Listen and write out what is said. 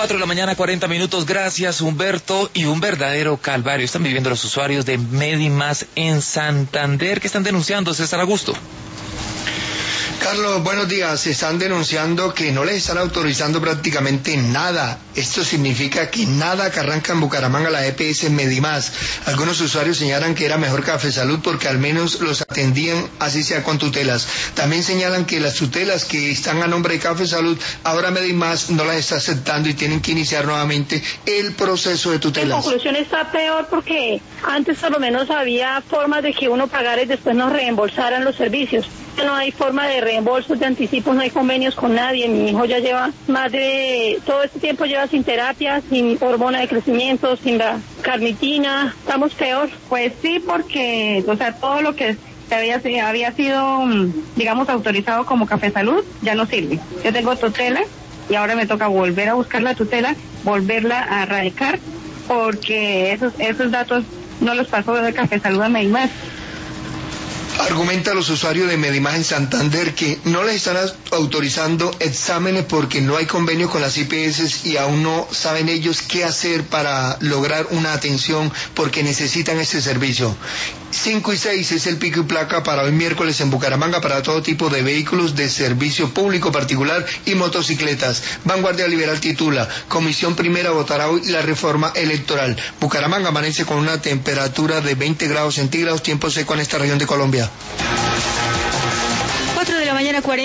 4 de la mañana, 40 minutos. Gracias, Humberto. Y un verdadero calvario están viviendo los usuarios de Medimás en Santander. ¿Qué están denunciando, César Augusto? Carlos, buenos días. Están denunciando que no les están autorizando prácticamente nada. Esto significa que nada que arranca en Bucaramanga la EPS Medimás. Algunos usuarios señalan que era mejor Café Salud porque al menos los atendían así sea con tutelas. También señalan que las tutelas que están a nombre de Café Salud, ahora Medimás no las está aceptando y tienen que iniciar nuevamente el proceso de tutelas. En conclusión está peor porque antes por lo menos había formas de que uno pagara y después nos reembolsaran los servicios. No hay forma de reembolsos, de anticipos, no hay convenios con nadie. Mi hijo ya lleva todo este tiempo lleva sin terapia, sin hormona de crecimiento, sin la carnitina. Estamos peor. Pues sí, porque, todo lo que había sido, digamos, autorizado como Café Salud, ya no sirve. Yo tengo tutela y ahora me toca volver a buscar la tutela, volverla a radicar, porque esos datos no los pasó de Café Salud a Medimás. Argumenta los usuarios de Medimás en Santander que no les están autorizando exámenes porque no hay convenio con las IPS y aún no saben ellos qué hacer para lograr una atención porque necesitan este servicio. 5 y 6 es el pico y placa para hoy miércoles en Bucaramanga para todo tipo de vehículos de servicio público particular y motocicletas. Vanguardia Liberal titula: Comisión Primera votará hoy la reforma electoral. Bucaramanga amanece con una temperatura de 20 grados centígrados, tiempo seco en esta región de Colombia. 4 de la mañana, 40.